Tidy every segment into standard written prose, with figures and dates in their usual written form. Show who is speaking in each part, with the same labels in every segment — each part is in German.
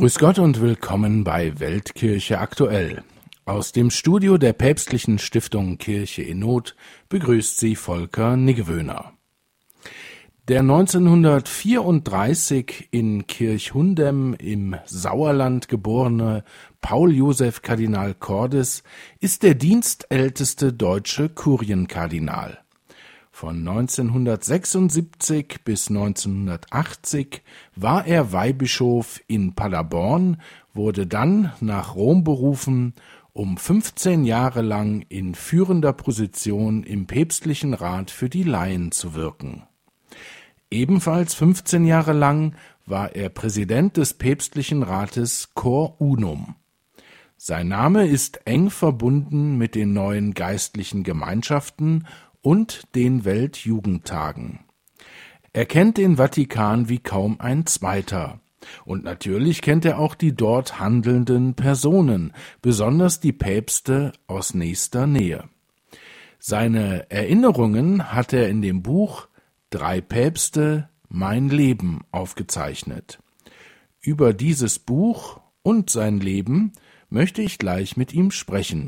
Speaker 1: Grüß Gott und willkommen bei Weltkirche aktuell. Aus dem Studio der Päpstlichen Stiftung Kirche in Not begrüßt Sie Volker Niggewöhner. Der 1934 in Kirchhundem im Sauerland geborene Paul Joseph Kardinal Cordes ist der dienstälteste deutsche Kurienkardinal. Von 1976 bis 1980 war er Weihbischof in Paderborn, wurde dann nach Rom berufen, um 15 Jahre lang in führender Position im päpstlichen Rat für die Laien zu wirken. Ebenfalls 15 Jahre lang war er Präsident des päpstlichen Rates Cor Unum. Sein Name ist eng verbunden mit den neuen geistlichen Gemeinschaften und den Weltjugendtagen. Er kennt den Vatikan wie kaum ein zweiter. Und natürlich kennt er auch die dort handelnden Personen, besonders die Päpste aus nächster Nähe. Seine Erinnerungen hat er in dem Buch »3 Päpste, mein Leben« aufgezeichnet. Über dieses Buch und sein Leben möchte ich gleich mit ihm sprechen.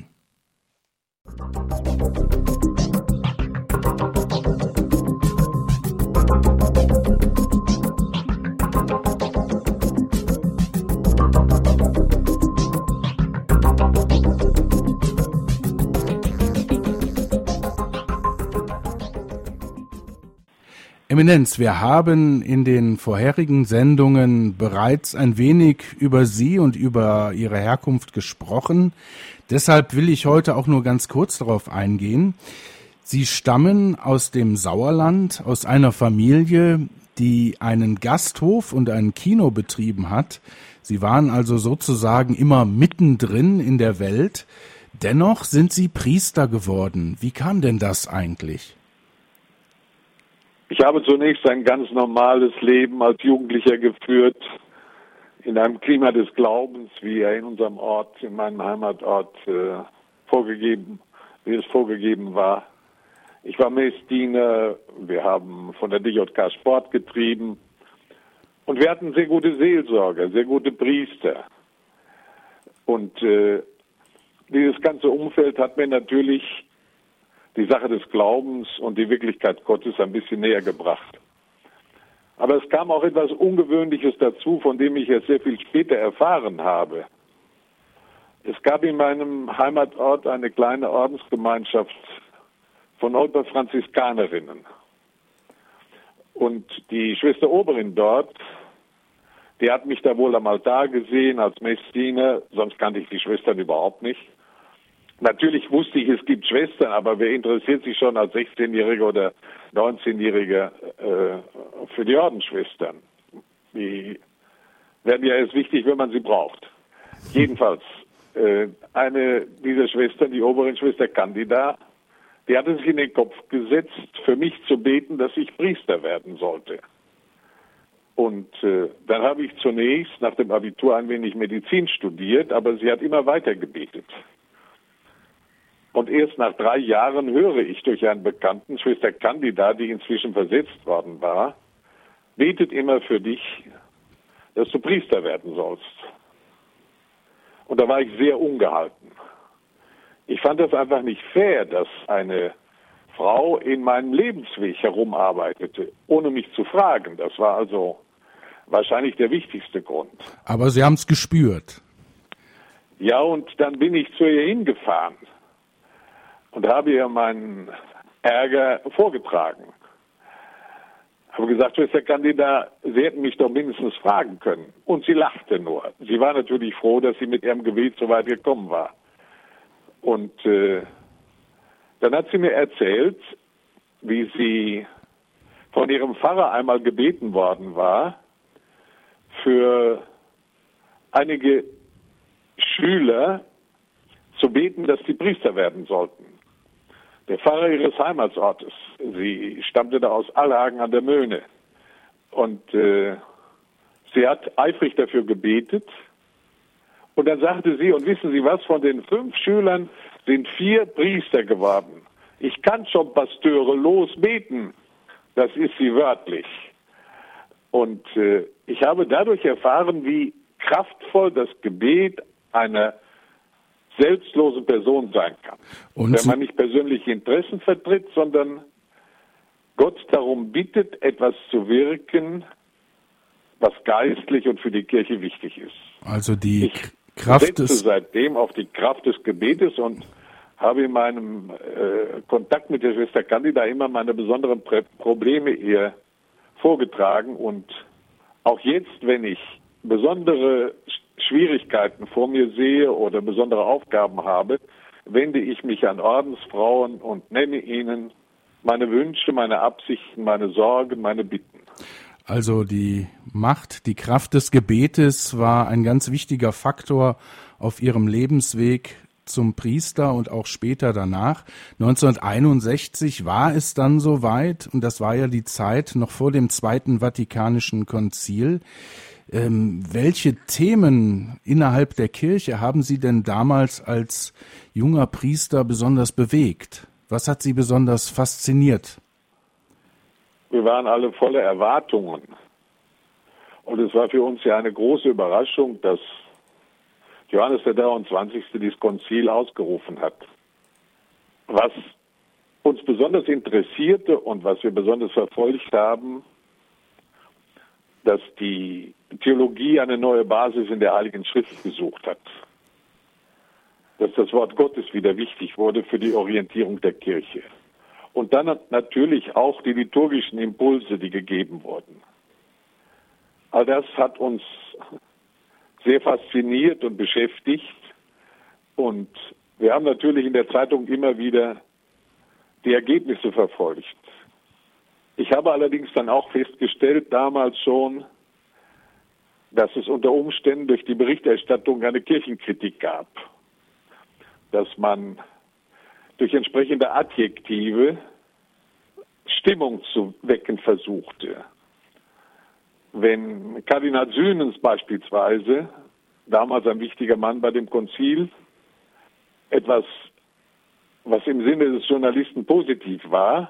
Speaker 1: Eminenz, wir haben in den vorherigen Sendungen bereits ein wenig über Sie und über Ihre Herkunft gesprochen. Deshalb will ich heute auch nur ganz kurz darauf eingehen. Sie stammen aus dem Sauerland, aus einer Familie, die einen Gasthof und ein Kino betrieben hat. Sie waren also sozusagen immer mittendrin in der Welt. Dennoch sind Sie Priester geworden. Wie kam denn das eigentlich?
Speaker 2: Ich habe zunächst ein ganz normales Leben als Jugendlicher geführt, in einem Klima des Glaubens, wie er in unserem Ort, in meinem Heimatort vorgegeben war. Ich war Messdiener, wir haben von der DJK Sport getrieben und wir hatten sehr gute Seelsorger, sehr gute Priester. Und dieses ganze Umfeld hat mir natürlich die Sache des Glaubens und die Wirklichkeit Gottes ein bisschen näher gebracht. Aber es kam auch etwas Ungewöhnliches dazu, von dem ich jetzt sehr viel später erfahren habe. Es gab in meinem Heimatort eine kleine Ordensgemeinschaft von Olper Franziskanerinnen. Und die Schwester Oberin dort, die hat mich da wohl am Altar gesehen als Messdiener, sonst kannte ich die Schwestern überhaupt nicht. Natürlich wusste ich, es gibt Schwestern, aber wer interessiert sich schon als 16-Jähriger oder 19-Jähriger für die Ordensschwestern? Die werden ja erst wichtig, wenn man sie braucht. Jedenfalls, eine dieser Schwestern, die Oberin Schwester Candida, die hatte sich in den Kopf gesetzt, für mich zu beten, dass ich Priester werden sollte. Und dann habe ich zunächst nach dem Abitur ein wenig Medizin studiert, aber sie hat immer weiter gebetet. Und erst nach 3 Jahren höre ich durch einen Bekannten, Schwester Candida, die inzwischen versetzt worden war, betet immer für dich, dass du Priester werden sollst. Und da war ich sehr ungehalten. Ich fand das einfach nicht fair, dass eine Frau in meinem Lebensweg herumarbeitete, ohne mich zu fragen. Das war also wahrscheinlich der wichtigste Grund.
Speaker 1: Aber Sie haben es gespürt.
Speaker 2: Ja, und dann bin ich zu ihr hingefahren und habe ihr meinen Ärger vorgetragen. Habe gesagt, Schwester Candida, Sie hätten mich doch mindestens fragen können. Und sie lachte nur. Sie war natürlich froh, dass sie mit ihrem Gebet so weit gekommen war. Und dann hat sie mir erzählt, wie sie von ihrem Pfarrer einmal gebeten worden war, für einige Schüler zu beten, dass die Priester werden sollten. Der Pfarrer ihres Heimatsortes, sie stammte da aus Allhagen an der Möhne. Und sie hat eifrig dafür gebetet. Und dann sagte sie, und wissen Sie was, von den 5 Schülern sind 4 Priester geworden. Ich kann schon Pasteure losbeten. Das ist sie wörtlich. Und ich habe dadurch erfahren, wie kraftvoll das Gebet einer selbstlosen Person sein kann. Und wenn man nicht persönliche Interessen vertritt, sondern Gott darum bittet, etwas zu wirken, was geistlich und für die Kirche wichtig ist.
Speaker 1: Also die
Speaker 2: Kraft setze seitdem auf die Kraft des Gebetes und habe in meinem Kontakt mit der Schwester Candida immer meine besonderen Probleme ihr vorgetragen. Und auch jetzt, wenn ich besondere Schwierigkeiten vor mir sehe oder besondere Aufgaben habe, wende ich mich an Ordensfrauen und nenne ihnen meine Wünsche, meine Absichten, meine Sorgen, meine Bitten.
Speaker 1: Also die Macht, die Kraft des Gebetes war ein ganz wichtiger Faktor auf ihrem Lebensweg zum Priester und auch später danach. 1961 war es dann soweit, und das war ja die Zeit noch vor dem Zweiten Vatikanischen Konzil. Welche Themen innerhalb der Kirche haben Sie denn damals als junger Priester besonders bewegt? Was hat Sie besonders fasziniert?
Speaker 2: Wir waren alle voller Erwartungen. Und es war für uns ja eine große Überraschung, dass Johannes der 23. dieses Konzil ausgerufen hat. Was uns besonders interessierte und was wir besonders verfolgt haben, dass die Theologie eine neue Basis in der Heiligen Schrift gesucht hat. Dass das Wort Gottes wieder wichtig wurde für die Orientierung der Kirche. Und dann natürlich auch die liturgischen Impulse, die gegeben wurden. All das hat uns sehr fasziniert und beschäftigt. Und wir haben natürlich in der Zeitung immer wieder die Ergebnisse verfolgt. Ich habe allerdings dann auch festgestellt, damals schon, dass es unter Umständen durch die Berichterstattung eine Kirchenkritik gab. Dass man durch entsprechende Adjektive Stimmung zu wecken versuchte. Wenn Kardinal Sünens beispielsweise, damals ein wichtiger Mann bei dem Konzil, etwas, was im Sinne des Journalisten positiv war,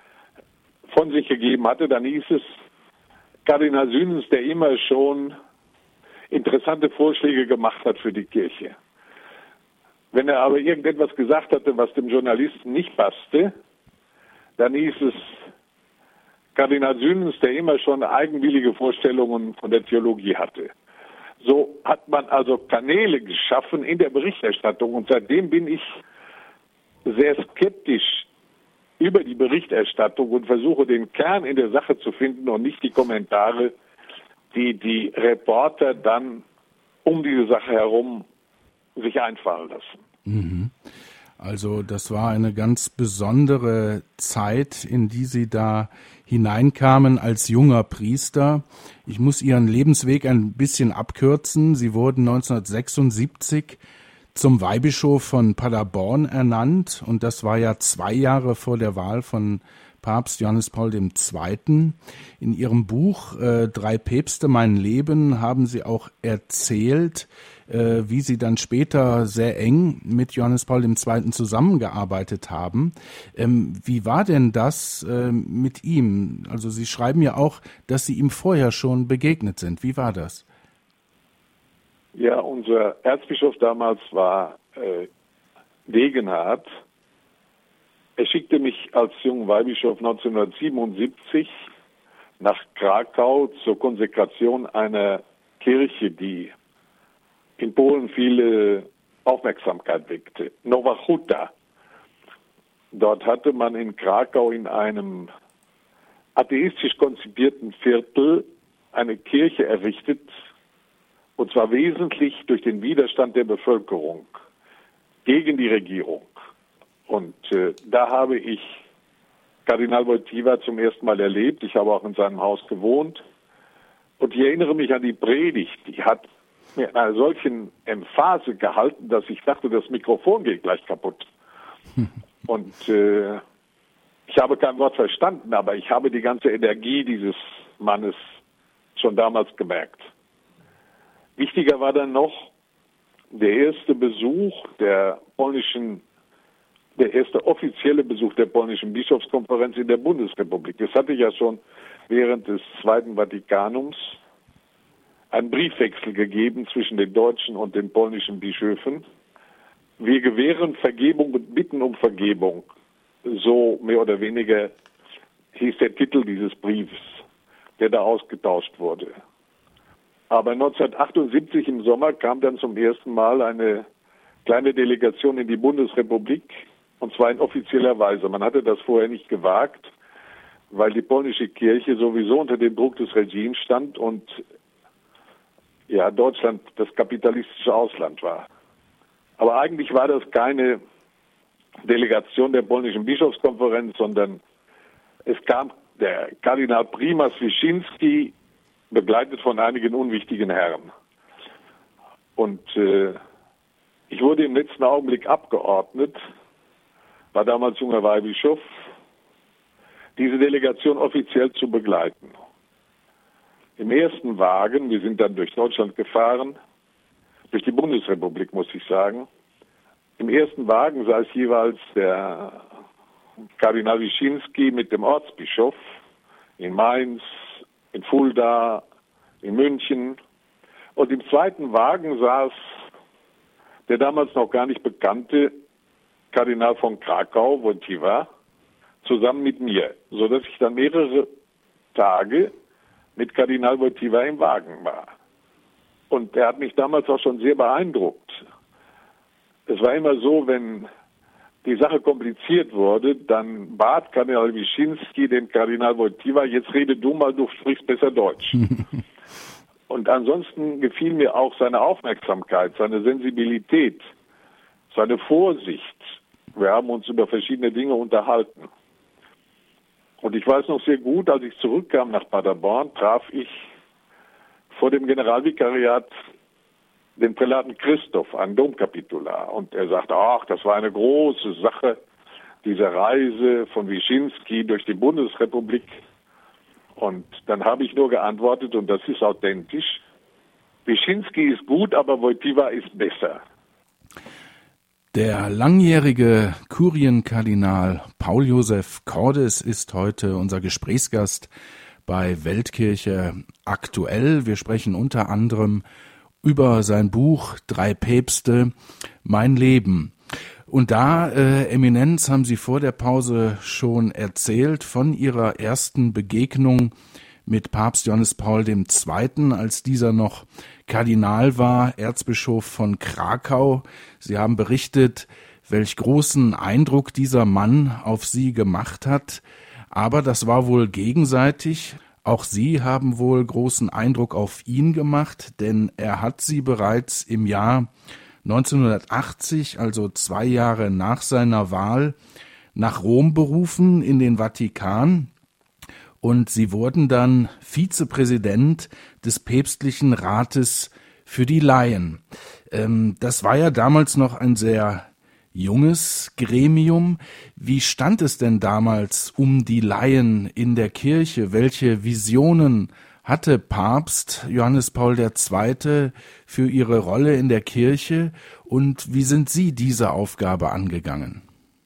Speaker 2: von sich gegeben hatte, dann hieß es, Kardinal Sünens, der immer schon interessante Vorschläge gemacht hat für die Kirche. Wenn er aber irgendetwas gesagt hatte, was dem Journalisten nicht passte, dann hieß es, Kardinal Sünens, der immer schon eigenwillige Vorstellungen von der Theologie hatte. So hat man also Kanäle geschaffen in der Berichterstattung und seitdem bin ich sehr skeptisch über die Berichterstattung und versuche den Kern in der Sache zu finden und nicht die Kommentare, die die Reporter dann um diese Sache herum sich einfallen lassen.
Speaker 1: Mhm. Also das war eine ganz besondere Zeit, in die Sie da hineinkamen als junger Priester. Ich muss Ihren Lebensweg ein bisschen abkürzen. Sie wurden 1976 zum Weihbischof von Paderborn ernannt und das war ja 2 Jahre vor der Wahl von Papst Johannes Paul II. In Ihrem Buch Drei Päpste, mein Leben haben Sie auch erzählt, wie Sie dann später sehr eng mit Johannes Paul II. Zusammengearbeitet haben. Wie war denn das mit ihm? Also Sie schreiben ja auch, dass Sie ihm vorher schon begegnet sind. Wie war das?
Speaker 2: Ja, unser Erzbischof damals war Degenhardt. Er schickte mich als jungen Weihbischof 1977 nach Krakau zur Konsekration einer Kirche, die in Polen viele Aufmerksamkeit weckte. Nowa Huta. Dort hatte man in Krakau in einem atheistisch konzipierten Viertel eine Kirche errichtet, und zwar wesentlich durch den Widerstand der Bevölkerung gegen die Regierung. Und da habe ich Kardinal Wojtyła zum ersten Mal erlebt. Ich habe auch in seinem Haus gewohnt. Und ich erinnere mich an die Predigt. Die hat mir in einer solchen Emphase gehalten, dass ich dachte, das Mikrofon geht gleich kaputt. Und ich habe kein Wort verstanden, aber ich habe die ganze Energie dieses Mannes schon damals gemerkt. Wichtiger war dann noch der erste offizielle Besuch der polnischen Bischofskonferenz in der Bundesrepublik. Das hatte ich ja schon während des Zweiten Vatikanums einen Briefwechsel gegeben zwischen den deutschen und den polnischen Bischöfen. Wir gewähren Vergebung und bitten um Vergebung. So mehr oder weniger hieß der Titel dieses Briefs, der da ausgetauscht wurde. Aber 1978 im Sommer kam dann zum ersten Mal eine kleine Delegation in die Bundesrepublik, und zwar in offizieller Weise. Man hatte das vorher nicht gewagt, weil die polnische Kirche sowieso unter dem Druck des Regimes stand und ja, Deutschland das kapitalistische Ausland war. Aber eigentlich war das keine Delegation der polnischen Bischofskonferenz, sondern es kam der Kardinal Primas Wyszynski, begleitet von einigen unwichtigen Herren. Und ich wurde im letzten Augenblick abgeordnet, war damals junger Weihbischof, diese Delegation offiziell zu begleiten. Im ersten Wagen, wir sind dann durch Deutschland gefahren, durch die Bundesrepublik, muss ich sagen. Im ersten Wagen saß jeweils der Kardinal Wyszynski mit dem Ortsbischof in Mainz, in Fulda, in München. Und im zweiten Wagen saß der damals noch gar nicht bekannte Kardinal von Krakau, Wojtyła, zusammen mit mir, sodass ich dann mehrere Tage mit Kardinal Wojtyła im Wagen war. Und er hat mich damals auch schon sehr beeindruckt. Es war immer so, wenn die Sache kompliziert wurde, dann bat Kardinal Wyszynski den Kardinal Wojtyła, jetzt rede du mal, du sprichst besser Deutsch. Und ansonsten gefiel mir auch seine Aufmerksamkeit, seine Sensibilität, seine Vorsicht. Wir haben uns über verschiedene Dinge unterhalten. Und ich weiß noch sehr gut, als ich zurückkam nach Paderborn, traf ich vor dem Generalvikariat den Prälaten Christoph, einen Domkapitular. Und er sagte, ach, das war eine große Sache, diese Reise von Wyszynski durch die Bundesrepublik. Und dann habe ich nur geantwortet, und das ist authentisch, Wyszynski ist gut, aber Wojtyła ist besser.
Speaker 1: Der langjährige Kurienkardinal Paul Joseph Cordes ist heute unser Gesprächsgast bei Weltkirche aktuell. Wir sprechen unter anderem über sein Buch Drei Päpste, mein Leben. Und da, Eminenz, haben Sie vor der Pause schon erzählt von Ihrer ersten Begegnung mit Papst Johannes Paul II., als dieser noch Kardinal war, Erzbischof von Krakau. Sie haben berichtet, welch großen Eindruck dieser Mann auf Sie gemacht hat. Aber das war wohl gegenseitig. Auch Sie haben wohl großen Eindruck auf ihn gemacht, denn er hat Sie bereits im Jahr 1980, also 2 Jahre nach seiner Wahl, nach Rom berufen, in den Vatikan. Und Sie wurden dann Vizepräsident des Päpstlichen Rates für die Laien. Das war ja damals noch ein sehr junges Gremium. Wie stand es denn damals um die Laien in der Kirche? Welche Visionen hatte Papst Johannes Paul II. Für Ihre Rolle in der Kirche? Und wie sind Sie diese Aufgabe angegangen?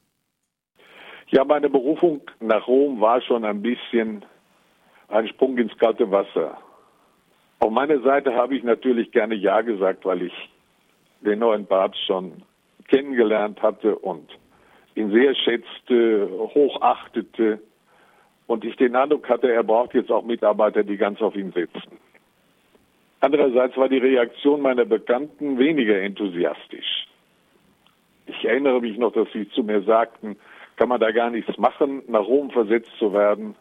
Speaker 2: Ja, meine Berufung nach Rom war schon ein bisschen ein Sprung ins kalte Wasser. Auf meiner Seite habe ich natürlich gerne Ja gesagt, weil ich den neuen Papst schon kennengelernt hatte und ihn sehr schätzte, hochachtete und ich den Eindruck hatte, er braucht jetzt auch Mitarbeiter, die ganz auf ihn sitzen. Andererseits war die Reaktion meiner Bekannten weniger enthusiastisch. Ich erinnere mich noch, dass sie zu mir sagten, kann man da gar nichts machen, nach Rom versetzt zu werden.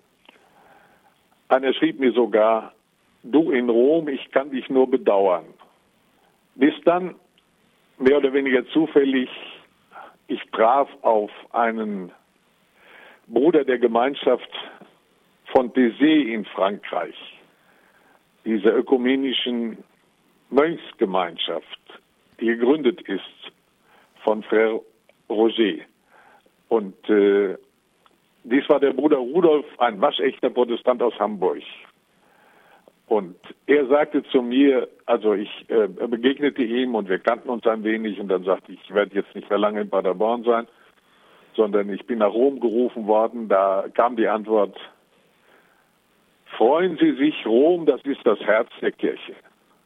Speaker 2: Einer schrieb mir sogar, du in Rom, ich kann dich nur bedauern. Bis dann, mehr oder weniger zufällig, ich traf auf einen Bruder der Gemeinschaft von Thésée in Frankreich, dieser ökumenischen Mönchsgemeinschaft, die gegründet ist von Frère Roger. Und dies war der Bruder Rudolf, ein waschechter Protestant aus Hamburg. Und er sagte zu mir, also ich begegnete ihm und wir kannten uns ein wenig und dann sagte ich, ich werde jetzt nicht mehr lange in Paderborn sein, sondern ich bin nach Rom gerufen worden. Da kam die Antwort, freuen Sie sich, Rom, das ist das Herz der Kirche.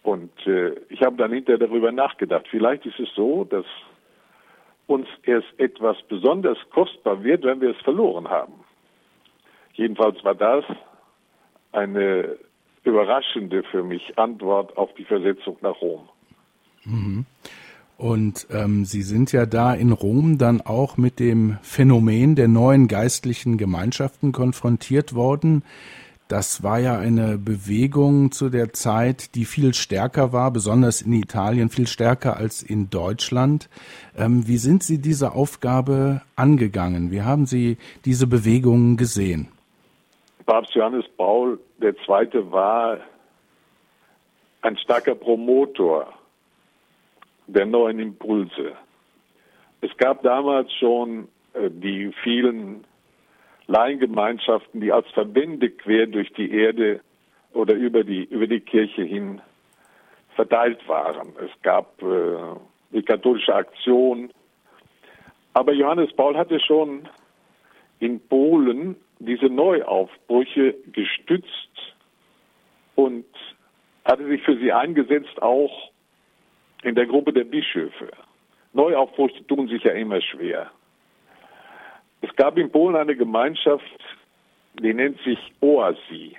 Speaker 2: Und ich habe dann hinterher darüber nachgedacht. Vielleicht ist es so, dass uns erst etwas besonders kostbar wird, wenn wir es verloren haben. Jedenfalls war das eine überraschende für mich Antwort auf die Versetzung nach Rom.
Speaker 1: Mhm. Und Sie sind ja da in Rom dann auch mit dem Phänomen der neuen geistlichen Gemeinschaften konfrontiert worden. Das war ja eine Bewegung zu der Zeit, die viel stärker war, besonders in Italien, viel stärker als in Deutschland. Wie sind Sie diese Aufgabe angegangen? Wie haben Sie diese Bewegung gesehen?
Speaker 2: Papst Johannes Paul II. War ein starker Promotor der neuen Impulse. Es gab damals schon die vielen Laiengemeinschaften, die als Verbände quer durch die Erde oder über die Kirche hin verteilt waren. Es gab die katholische Aktion. Aber Johannes Paul hatte schon in Polen diese Neuaufbrüche gestützt und hatte sich für sie eingesetzt, auch in der Gruppe der Bischöfe. Neuaufbrüche tun sich ja immer schwer. Es gab in Polen eine Gemeinschaft, die nennt sich OASI.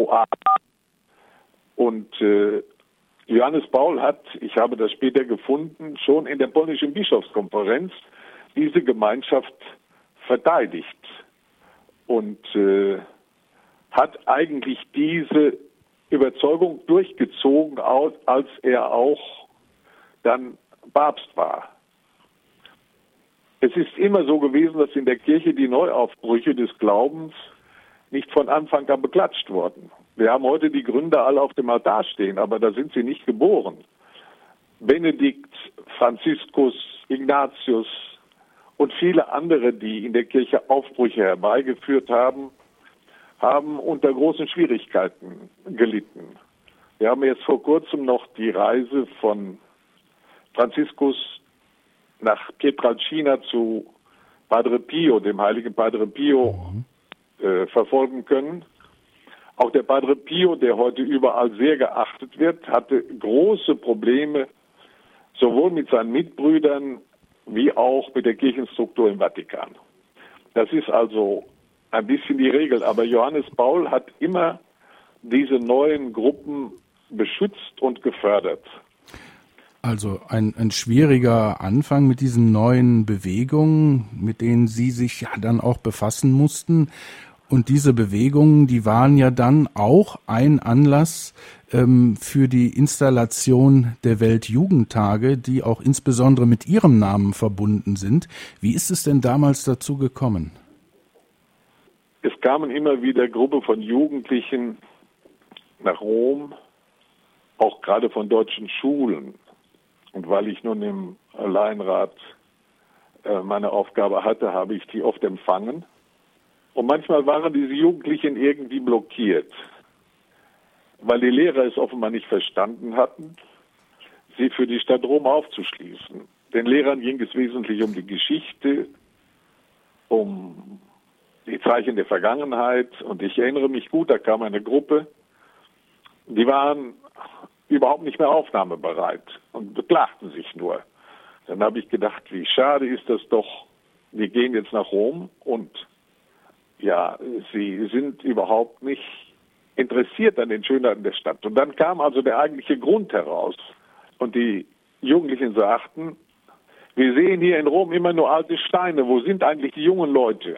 Speaker 2: Und Johannes Paul hat, ich habe das später gefunden, schon in der polnischen Bischofskonferenz diese Gemeinschaft verteidigt und hat eigentlich diese Überzeugung durchgezogen, als er auch dann Papst war. Es ist immer so gewesen, dass in der Kirche die Neuaufbrüche des Glaubens nicht von Anfang an beklatscht wurden. Wir haben heute die Gründer alle auf dem Altar stehen, aber da sind sie nicht geboren. Benedikt, Franziskus, Ignatius und viele andere, die in der Kirche Aufbrüche herbeigeführt haben, haben unter großen Schwierigkeiten gelitten. Wir haben jetzt vor kurzem noch die Reise von Franziskus nach Pietrelcina zu Padre Pio, dem heiligen Padre Pio, verfolgen können. Auch der Padre Pio, der heute überall sehr geachtet wird, hatte große Probleme, sowohl mit seinen Mitbrüdern wie auch mit der Kirchenstruktur im Vatikan. Das ist also ein bisschen die Regel. Aber Johannes Paul hat immer diese neuen Gruppen beschützt und gefördert.
Speaker 1: Also ein schwieriger Anfang mit diesen neuen Bewegungen, mit denen Sie sich ja dann auch befassen mussten. Und diese Bewegungen, die waren ja dann auch ein Anlass für die Installation der Weltjugendtage, die auch insbesondere mit Ihrem Namen verbunden sind. Wie ist es denn damals dazu gekommen?
Speaker 2: Es kamen immer wieder Gruppen von Jugendlichen nach Rom, auch gerade von deutschen Schulen. Und weil ich nun im Laienrat meine Aufgabe hatte, habe ich die oft empfangen. Und manchmal waren diese Jugendlichen irgendwie blockiert, weil die Lehrer es offenbar nicht verstanden hatten, sie für die Stadt Rom aufzuschließen. Den Lehrern ging es wesentlich um die Geschichte, um die Zeichen der Vergangenheit. Und ich erinnere mich gut, da kam eine Gruppe, die waren überhaupt nicht mehr aufnahmebereit und beklagten sich nur. Dann habe ich gedacht, wie schade ist das doch, wir gehen jetzt nach Rom und ja, sie sind überhaupt nicht interessiert an den Schönheiten der Stadt. Und dann kam also der eigentliche Grund heraus. Und die Jugendlichen sagten, wir sehen hier in Rom immer nur alte Steine, wo sind eigentlich die jungen Leute?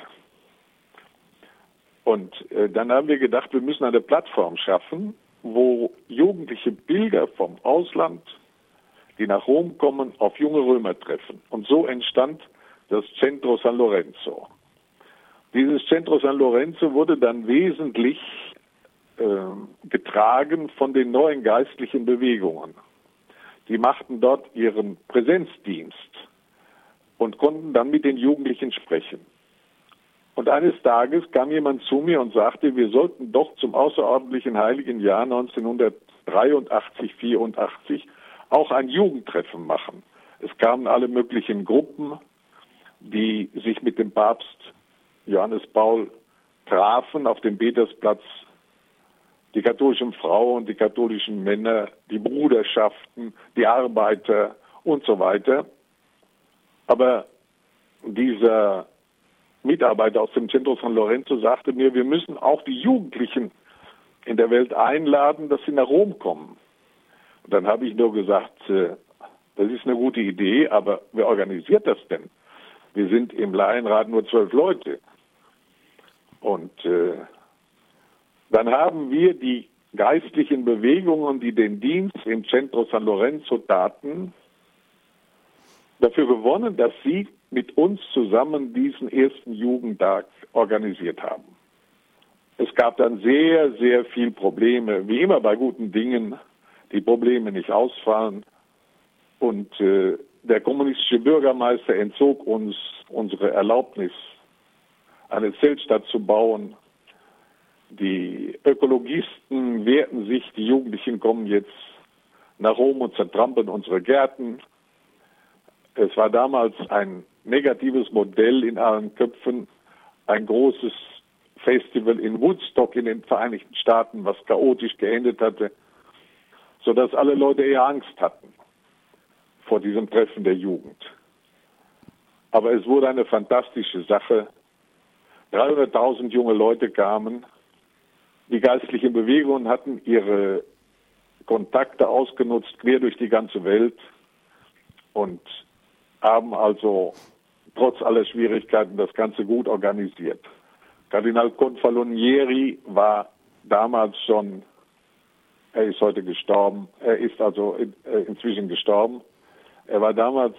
Speaker 2: Und dann haben wir gedacht, wir müssen eine Plattform schaffen, wo jugendliche Pilger vom Ausland, die nach Rom kommen, auf junge Römer treffen. Und so entstand das Centro San Lorenzo. Dieses Centro San Lorenzo wurde dann wesentlich getragen von den neuen geistlichen Bewegungen. Die machten dort ihren Präsenzdienst und konnten dann mit den Jugendlichen sprechen. Und eines Tages kam jemand zu mir und sagte, wir sollten doch zum außerordentlichen heiligen Jahr 1983, 84 auch ein Jugendtreffen machen. Es kamen alle möglichen Gruppen, die sich mit dem Papst Johannes Paul trafen auf dem Petersplatz die katholischen Frauen, die katholischen Männer, die Bruderschaften, die Arbeiter und so weiter. Aber dieser Mitarbeiter aus dem Centro San Lorenzo sagte mir, wir müssen auch die Jugendlichen in der Welt einladen, dass sie nach Rom kommen. Und dann habe ich nur gesagt, das ist eine gute Idee, aber wer organisiert das denn? Wir sind im Laienrat nur 12 Leute. Und dann haben wir die geistlichen Bewegungen, die den Dienst im Centro San Lorenzo taten, dafür gewonnen, dass sie mit uns zusammen diesen ersten Jugendtag organisiert haben. Es gab dann sehr, sehr viel Probleme, wie immer bei guten Dingen, die Probleme nicht ausfallen. Und der kommunistische Bürgermeister entzog uns unsere Erlaubnis, eine Zeltstadt zu bauen. Die Ökologisten wehrten sich, die Jugendlichen kommen jetzt nach Rom und zertrampeln unsere Gärten. Es war damals ein negatives Modell in allen Köpfen, ein großes Festival in Woodstock in den Vereinigten Staaten, was chaotisch geendet hatte, sodass alle Leute eher Angst hatten vor diesem Treffen der Jugend. Aber es wurde eine fantastische Sache. 300.000 junge Leute kamen. Die geistlichen Bewegungen hatten ihre Kontakte ausgenutzt, quer durch die ganze Welt und haben also trotz aller Schwierigkeiten das Ganze gut organisiert. Kardinal Confalonieri war damals schon, er ist heute gestorben, er ist also inzwischen gestorben. Er war damals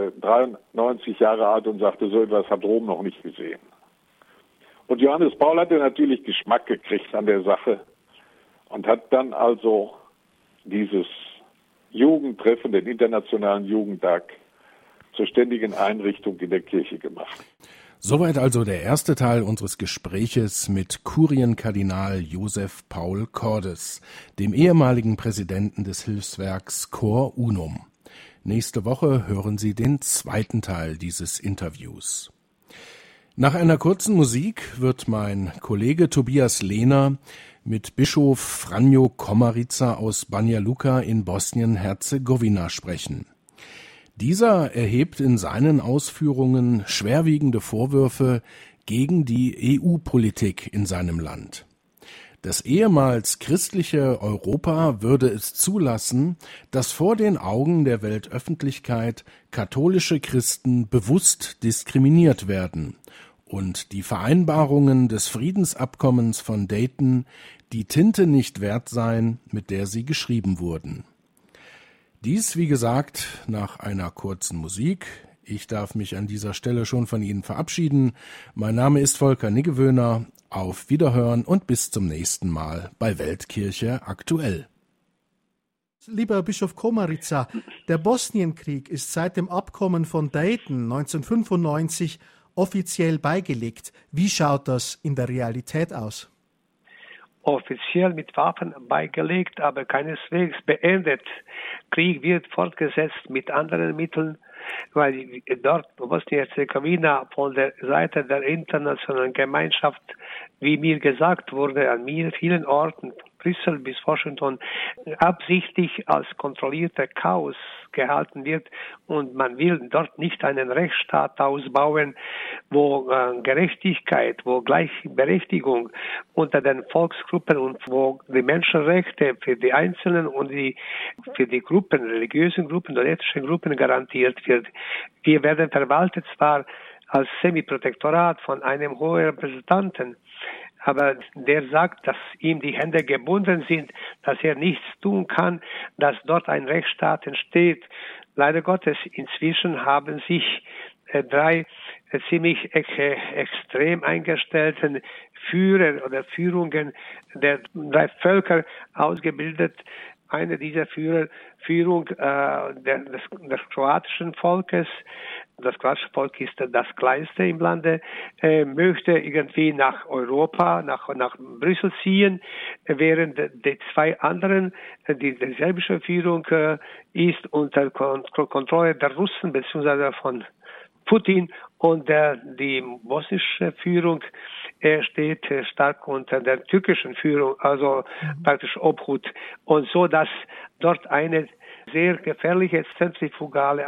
Speaker 2: 93 Jahre alt und sagte, so etwas hat Rom noch nicht gesehen. Und Johannes Paul hatte natürlich Geschmack gekriegt an der Sache und hat dann also dieses Jugendtreffen, den Internationalen Jugendtag, zur ständigen Einrichtung in der Kirche gemacht.
Speaker 1: Soweit also der erste Teil unseres Gespräches mit Kurienkardinal Joseph Paul Cordes, dem ehemaligen Präsidenten des Hilfswerks Cor Unum. Nächste Woche hören Sie den zweiten Teil dieses Interviews. Nach einer kurzen Musik wird mein Kollege Tobias Lehner mit Bischof Franjo Komarica aus Banja Luka in Bosnien-Herzegowina sprechen. Dieser erhebt in seinen Ausführungen schwerwiegende Vorwürfe gegen die EU-Politik in seinem Land. Das ehemals christliche Europa würde es zulassen, dass vor den Augen der Weltöffentlichkeit katholische Christen bewusst diskriminiert werden und die Vereinbarungen des Friedensabkommens von Dayton die Tinte nicht wert seien, mit der sie geschrieben wurden. Dies, wie gesagt, nach einer kurzen Musik. Ich darf mich an dieser Stelle schon von Ihnen verabschieden. Mein Name ist Volker Niggewöhner. Auf Wiederhören und bis zum nächsten Mal bei Weltkirche aktuell.
Speaker 3: Lieber Bischof Komarica, der Bosnienkrieg ist seit dem Abkommen von Dayton 1995 offiziell beigelegt. Wie schaut das in der Realität aus?
Speaker 4: Offiziell mit Waffen beigelegt, aber keineswegs beendet. Krieg wird fortgesetzt mit anderen Mitteln, weil dort Bosnien-Herzegowina von der Seite der internationalen Gemeinschaft, wie mir gesagt wurde, an vielen Orten, Brüssel bis Washington, absichtlich als kontrollierter Chaos gehalten wird und man will dort nicht einen Rechtsstaat ausbauen, wo Gerechtigkeit, wo Gleichberechtigung unter den Volksgruppen und wo die Menschenrechte für die Einzelnen und für die Gruppen, religiösen Gruppen oder ethnischen Gruppen garantiert wird. Wir werden verwaltet zwar als Semiprotektorat von einem hohen Repräsentanten, aber der sagt, dass ihm die Hände gebunden sind, dass er nichts tun kann, dass dort ein Rechtsstaat entsteht. Leider Gottes, inzwischen haben sich drei ziemlich extrem eingestellten Führer oder Führungen der drei Völker ausgebildet. Eine dieser Führung des kroatischen Volkes, das kroatische Volk ist das kleinste im Lande, möchte irgendwie nach Europa, nach Brüssel ziehen, während die zwei anderen, die serbische Führung ist unter Kontrolle der Russen bzw. von Putin und die bosnische Führung steht stark unter der türkischen Führung, also praktisch Obhut. Und so, dass dort eine sehr gefährliche zentrifugale,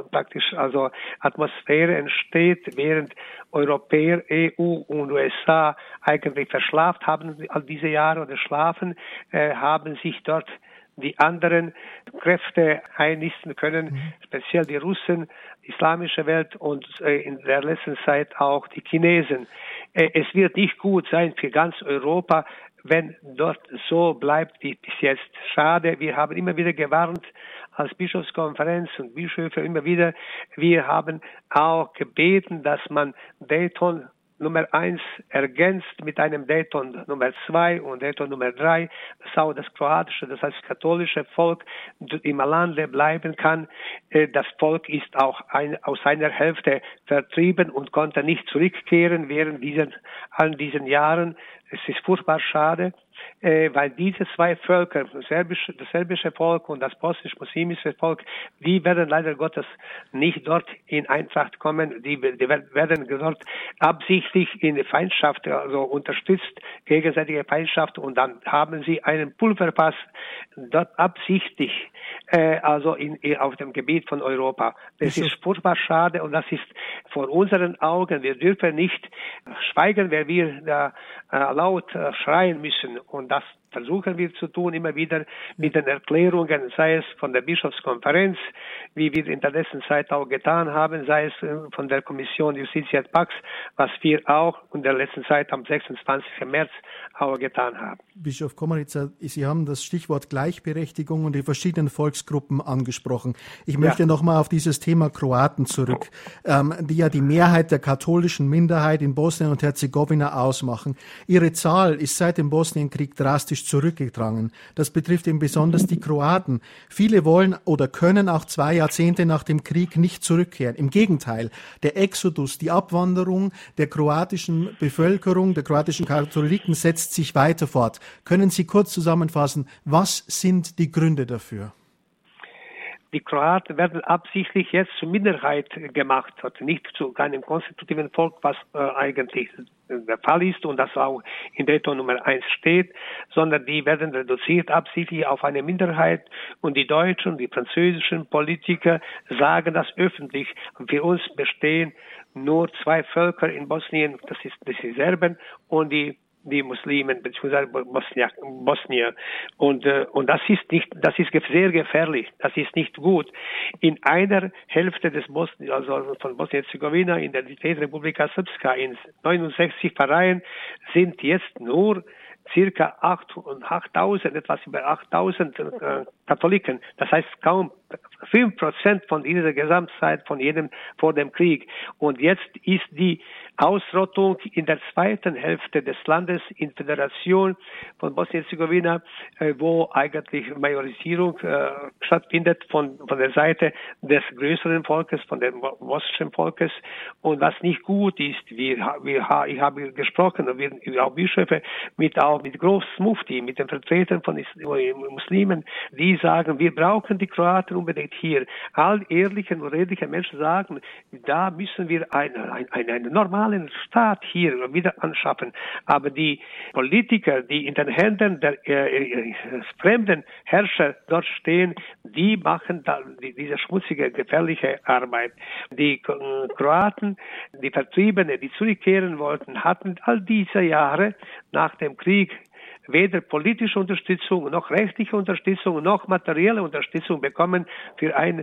Speaker 4: also Atmosphäre entsteht, während Europäer, EU und USA eigentlich verschlafen haben all diese Jahre oder schlafen, haben sich dort die anderen Kräfte einnisten können, speziell die Russen, die islamische Welt und in der letzten Zeit auch die Chinesen. Es wird nicht gut sein für ganz Europa, wenn dort so bleibt wie bis jetzt. Schade, wir haben immer wieder gewarnt als Bischofskonferenz und Bischöfe immer wieder. Wir haben auch gebeten, dass man Dayton Nummer 1 ergänzt mit einem Dayton Nummer 2 und Dayton Nummer 3, dass auch das kroatische, das heißt katholische Volk im Lande bleiben kann. Das Volk ist auch aus seiner Hälfte vertrieben und konnte nicht zurückkehren während all diesen Jahren. Es ist furchtbar schade, weil diese zwei Völker, das serbische Volk und das bosnisch-muslimische Volk, die werden leider Gottes nicht dort in Eintracht kommen, die werden dort absichtlich in Feindschaft, also unterstützt, gegenseitige Feindschaft, und dann haben sie einen Pulverfass dort absichtlich, also auf dem Gebiet von Europa. Das ist furchtbar schade und das ist vor unseren Augen. Wir dürfen nicht schweigen, weil wir da laut schreien müssen, und das versuchen wir zu tun, immer wieder mit den Erklärungen, sei es von der Bischofskonferenz, wie wir in der letzten Zeit auch getan haben, sei es von der Kommission Justitia et Pax, was wir auch in der letzten Zeit am 26. März auch getan haben.
Speaker 3: Bischof Komarica, Sie haben das Stichwort Gleichberechtigung und die verschiedenen Volksgruppen angesprochen. Ich möchte nochmal auf dieses Thema Kroaten zurück, die ja die Mehrheit der katholischen Minderheit in Bosnien und Herzegowina ausmachen. Ihre Zahl ist seit dem Bosnienkrieg drastisch zurückgegangen. Das betrifft eben besonders die Kroaten. Viele wollen oder können auch 2 Jahrzehnte nach dem Krieg nicht zurückkehren. Im Gegenteil, der Exodus, die Abwanderung der kroatischen Bevölkerung, der kroatischen Katholiken setzt sich weiter fort. Können Sie kurz zusammenfassen, was sind die Gründe dafür?
Speaker 4: Die Kroaten werden absichtlich jetzt zur Minderheit gemacht, nicht zu keinem konstitutiven Volk, was eigentlich der Fall ist und das auch in Dayton Nummer 1 steht, sondern die werden reduziert absichtlich auf eine Minderheit, und die deutschen, die französischen Politiker sagen das öffentlich. Für uns bestehen nur 2 Völker in Bosnien, das ist die Serben und die Muslimen bzw. Bosnier, und das ist sehr gefährlich, das ist nicht gut. In einer Hälfte des Bosnien, also von Bosnien-Herzegowina, in der Republika Srpska, in 69 Pfarreien sind jetzt nur circa 8.000, etwas über 8.000 Katholiken. Das heißt kaum 5% von dieser Gesamtzeit von jedem vor dem Krieg. Und jetzt ist die Ausrottung in der zweiten Hälfte des Landes in Föderation von Bosnien-Herzegowina, wo eigentlich Majorisierung stattfindet von der Seite des größeren Volkes, von dem bosnischen Volkes, und was nicht gut ist. Ich habe gesprochen, wir auch Bischöfe mit Großmufti, mit den Vertretern von Muslimen, die sagen, wir brauchen die Kroaten unbedingt hier. All ehrlichen und redlichen Menschen sagen, da müssen wir einen normalen Staat hier wieder anschaffen. Aber die Politiker, die in den Händen der fremden Herrscher dort stehen, die machen diese schmutzige, gefährliche Arbeit. Die Kroaten, die Vertriebene, die zurückkehren wollten, hatten all diese Jahre nach dem Krieg weder politische Unterstützung, noch rechtliche Unterstützung, noch materielle Unterstützung bekommen für eine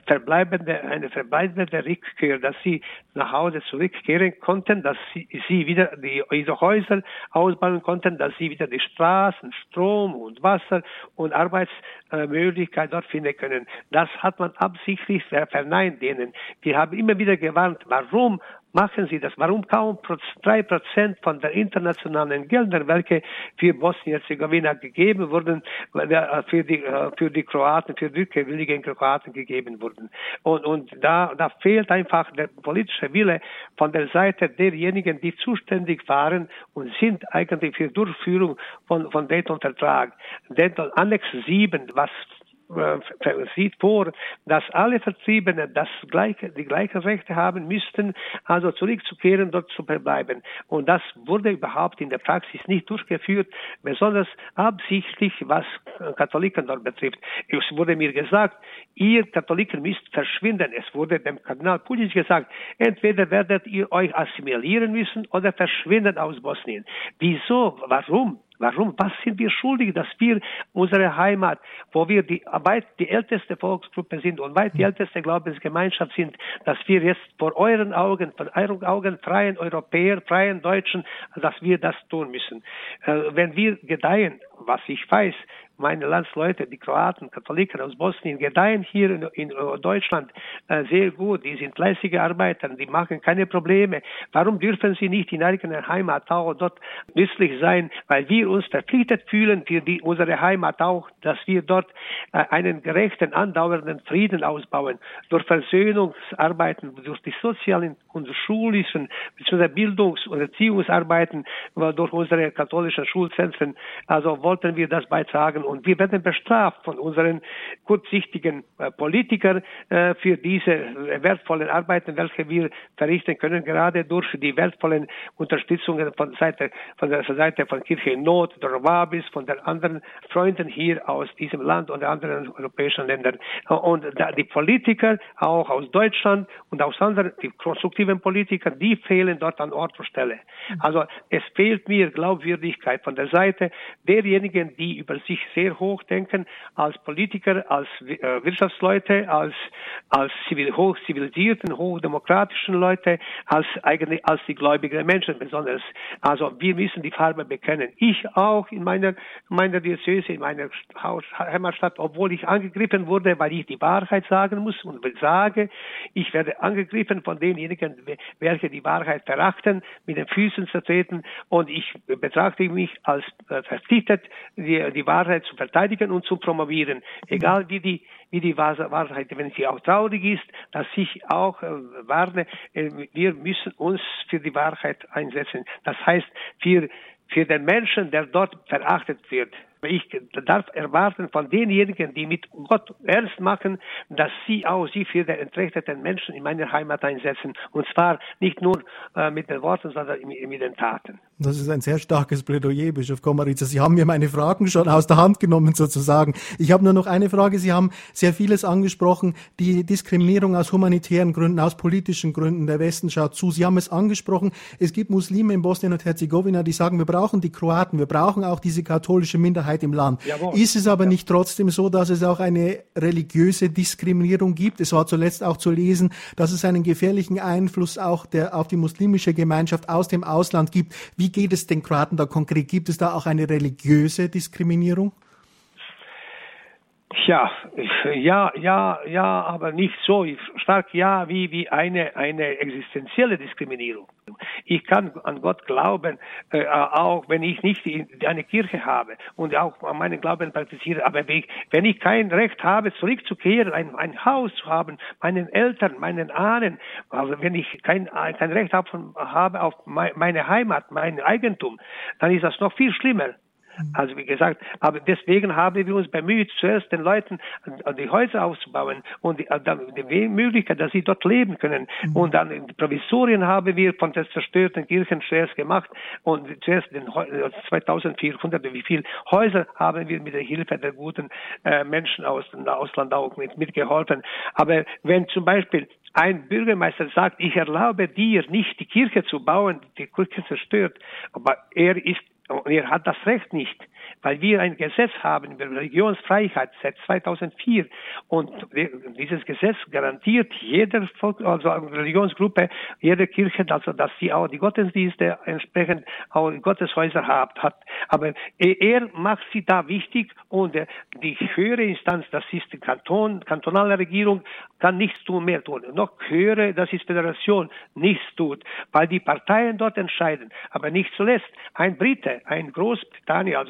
Speaker 4: verbleibende Rückkehr, dass sie nach Hause zurückkehren konnten, dass sie wieder ihre Häuser ausbauen konnten, dass sie wieder die Straßen, Strom und Wasser und Arbeitsmöglichkeit dort finden können. Das hat man absichtlich verneint denen. Wir haben immer wieder gewarnt, warum machen Sie das? Warum kaum 3% von der internationalen Gelder, welche für Bosnien-Herzegowina gegeben wurden, für die Kroaten, für rückkehrwillige Kroaten gegeben wurden? Und da fehlt einfach der politische Wille von der Seite derjenigen, die zuständig waren und sind eigentlich für Durchführung von Dayton-Vertrag. Dayton Annex 7, was sieht vor, dass alle Vertriebenen die gleichen Rechte haben müssten, also zurückzukehren, dort zu verbleiben. Und das wurde überhaupt in der Praxis nicht durchgeführt, besonders absichtlich, was Katholiken dort betrifft. Es wurde mir gesagt, ihr Katholiken müsst verschwinden. Es wurde dem Kardinal Pulic gesagt, entweder werdet ihr euch assimilieren müssen oder verschwinden aus Bosnien. Wieso? Warum? Was sind wir schuldig, dass wir unsere Heimat, wo wir die älteste Volksgruppe sind und weit die älteste Glaubensgemeinschaft sind, dass wir jetzt vor euren Augen, freien Europäer, freien Deutschen, dass wir das tun müssen. Wenn wir gedeihen, was ich weiß, meine Landsleute, die Kroaten, Katholiken aus Bosnien, gedeihen hier in Deutschland sehr gut. Die sind fleißige Arbeiter, die machen keine Probleme. Warum dürfen sie nicht in eigener Heimat auch dort nützlich sein? Weil wir uns verpflichtet fühlen für unsere Heimat auch, dass wir dort einen gerechten, andauernden Frieden ausbauen. Durch Versöhnungsarbeiten, durch die sozialen und schulischen, bzw. Bildungs- und Erziehungsarbeiten, durch unsere katholischen Schulzentren. Also wollten wir das beitragen. Und wir werden bestraft von unseren kurzsichtigen Politikern für diese wertvollen Arbeiten, welche wir verrichten können, gerade durch die wertvollen Unterstützungen von der Seite von Kirche in Not, der Wabis, von den anderen Freunden hier aus diesem Land und anderen europäischen Ländern. Und die Politiker, auch aus Deutschland und aus anderen, die konstruktiven Politiker, die fehlen dort an Ort und Stelle. Also es fehlt mir Glaubwürdigkeit von der Seite derjenigen, die über sich sehr hoch denken, als Politiker, als Wirtschaftsleute, als hoch zivilisierten, hochdemokratischen Leute, als die gläubigen Menschen besonders. Also wir müssen die Farbe bekennen. Ich auch in meiner Diözese, in meiner Heimatstadt, obwohl ich angegriffen wurde, weil ich die Wahrheit sagen muss und sage, ich werde angegriffen von denjenigen, welche die Wahrheit verachten, mit den Füßen zertreten, und ich betrachte mich als verpflichtet, die Wahrheit zu verteidigen und zu promovieren. Egal wie die Wahrheit, wenn sie auch traurig ist, dass ich auch warne, wir müssen uns für die Wahrheit einsetzen. Das heißt, für den Menschen, der dort verachtet wird. Ich darf erwarten von denjenigen, die mit Gott ernst machen, dass sie für die entrechteten Menschen in meiner Heimat einsetzen. Und zwar nicht nur mit den Worten, sondern mit den Taten.
Speaker 3: Das ist ein sehr starkes Plädoyer, Bischof Komarica. Sie haben mir meine Fragen schon aus der Hand genommen, sozusagen. Ich habe nur noch eine Frage. Sie haben sehr vieles angesprochen. Die Diskriminierung aus humanitären Gründen, aus politischen Gründen. Der Westen schaut zu. Sie haben es angesprochen. Es gibt Muslime in Bosnien und Herzegowina, die sagen, wir brauchen die Kroaten. Wir brauchen auch diese katholische Minderheit im Land. Jawohl. Ist es aber nicht trotzdem so, dass es auch eine religiöse Diskriminierung gibt? Es war zuletzt auch zu lesen, dass es einen gefährlichen Einfluss auch auf die muslimische Gemeinschaft aus dem Ausland gibt. Wie geht es den Kroaten da konkret? Gibt es da auch eine religiöse Diskriminierung? Ja, aber nicht so stark wie eine existenzielle Diskriminierung. Ich kann an Gott glauben, auch wenn ich nicht eine Kirche habe und auch an meinen Glauben praktiziere. Aber wenn ich kein Recht habe, zurückzukehren, ein Haus zu haben, meinen Eltern, meinen Ahnen, also wenn ich kein Recht habe auf meine Heimat, mein Eigentum, dann ist das noch viel schlimmer. Also wie gesagt, aber deswegen haben wir uns bemüht, zuerst den Leuten die Häuser auszubauen und die Möglichkeit, dass sie dort leben können. Und dann die Provisorien haben wir von den zerstörten Kirchen zuerst gemacht und zuerst 2400, wie viel Häuser haben wir mit der Hilfe der guten Menschen aus dem Ausland auch mitgeholfen. Aber wenn zum Beispiel ein Bürgermeister sagt, ich erlaube dir nicht, die Kirche zu bauen, die Kirche zerstört, aber er hat das Recht nicht, weil wir ein Gesetz haben über Religionsfreiheit seit 2004 und dieses Gesetz garantiert jeder Religionsgruppe, jede Kirche, also dass sie auch die Gottesdienste entsprechend auch Gotteshäuser hat. Aber er macht sie da wichtig und die höhere Instanz, das ist die kantonale Regierung, kann nichts mehr tun. Noch höhere, das ist Föderation, nichts tut, weil die Parteien dort entscheiden. Aber nicht zuletzt ein Brite, ein Großbritannien, also ein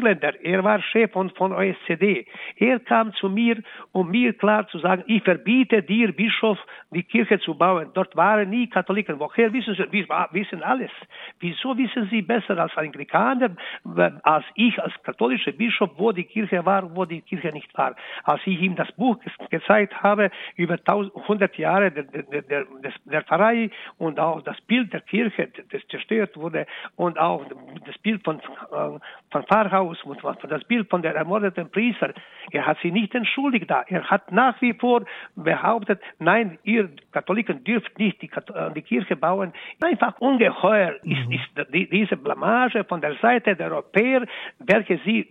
Speaker 4: Engländer, er war Chef von OSZE. Er kam zu mir, um mir klar zu sagen, ich verbiete dir, Bischof, die Kirche zu bauen. Dort waren nie Katholiken. Woher wissen Sie? Wir wissen alles. Wieso wissen Sie besser als Anglikaner, als ich als katholischer Bischof, wo die Kirche war, wo die Kirche nicht war? Als ich ihm das Buch gezeigt habe über 100 Jahre der Pfarrei und auch das Bild der Kirche, das zerstört wurde, und auch das Bild von Pfarrhaus und das Bild von der ermordeten Priester. Er hat sich nicht entschuldigt da. Er hat nach wie vor behauptet, nein, ihr Katholiken dürft nicht die Kirche bauen. Einfach ungeheuer ist diese Blamage von der Seite der Europäer, welche sie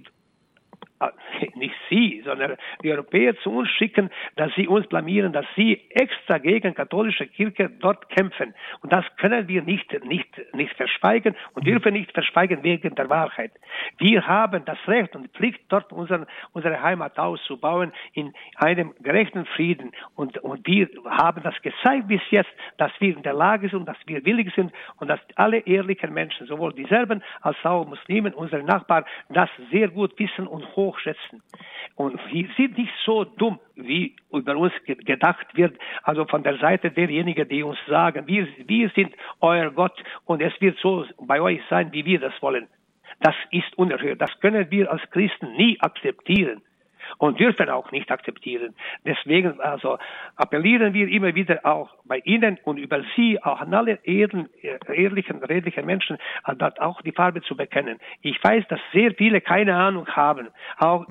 Speaker 4: nicht Sie, sondern die Europäer zu uns schicken, dass sie uns blamieren, dass sie extra gegen katholische Kirche dort kämpfen. Und das können wir nicht verschweigen und dürfen nicht verschweigen wegen der Wahrheit. Wir haben das Recht und Pflicht, dort unsere Heimat auszubauen in einem gerechten Frieden. Und wir haben das gezeigt bis jetzt, dass wir in der Lage sind, dass wir willig sind und dass alle ehrlichen Menschen, sowohl die Serben als auch Muslimen, unsere Nachbarn, das sehr gut wissen und hochschätzen. Und wir sind nicht so dumm, wie über uns gedacht wird, also von der Seite derjenigen, die uns sagen, wir sind euer Gott und es wird so bei euch sein, wie wir das wollen. Das ist unerhört. Das können wir als Christen nie akzeptieren und dürfen auch nicht akzeptieren. Deswegen also appellieren wir immer wieder auch bei Ihnen und über Sie auch an alle ehrlichen, redlichen Menschen, dort auch die Farbe zu bekennen. Ich weiß, dass sehr viele keine Ahnung haben. Auch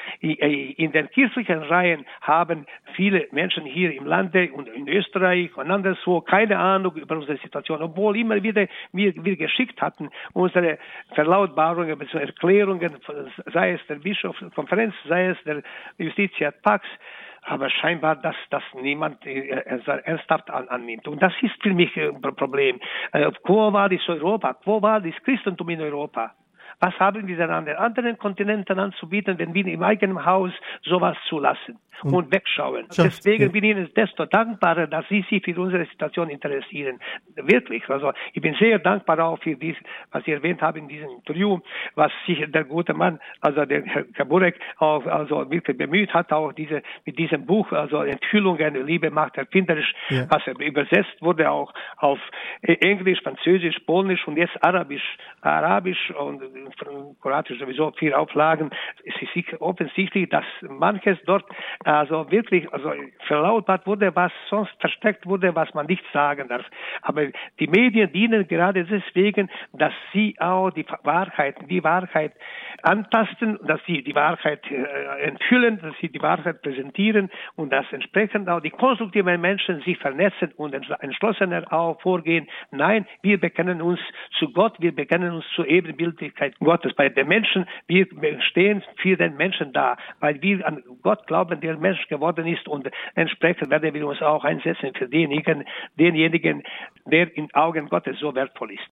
Speaker 4: in den kirchlichen Reihen haben viele Menschen hier im Lande und in Österreich und anderswo keine Ahnung über unsere Situation, obwohl immer wieder wir geschickt hatten unsere Verlautbarungen, Erklärungen, sei es der Bischofskonferenz, sei es der Justitia Pax, aber scheinbar, dass das niemand ernsthaft annimmt. Und das ist für mich ein Problem. Wo war das Europa? Wo war das Christentum in Europa? Was haben wir denn an den anderen Kontinenten anzubieten, wenn wir im eigenen Haus sowas zulassen und wegschauen? Deswegen bin ich Ihnen desto dankbarer, dass Sie sich für unsere Situation interessieren. Wirklich. Also ich bin sehr dankbar auch für dies, was Sie erwähnt haben in diesem Interview, was sich der gute Mann, also der Herr Kaburek, auch also wirklich bemüht hat, auch mit diesem Buch, also Enthüllungen, Liebe macht erfinderisch, was übersetzt wurde auch auf Englisch, Französisch, Polnisch und jetzt Arabisch und Kroatisch sowieso 4 Auflagen. Es ist offensichtlich, dass manches dort also wirklich verlautbart wurde, was sonst versteckt wurde, was man nicht sagen darf. Aber die Medien dienen gerade deswegen, dass sie auch die Wahrheit antasten, dass sie die Wahrheit enthüllen, dass sie die Wahrheit präsentieren und dass entsprechend auch die konstruktiven Menschen sich vernetzen und entschlossener auch vorgehen. Nein, wir bekennen uns zu Gott, wir bekennen uns zur Ebenbildlichkeit Gottes. Bei den Menschen, wir stehen für den Menschen da, weil wir an Gott glauben, der Mensch geworden ist, und entsprechend werden wir uns auch einsetzen für denjenigen, der in Augen Gottes so wertvoll ist.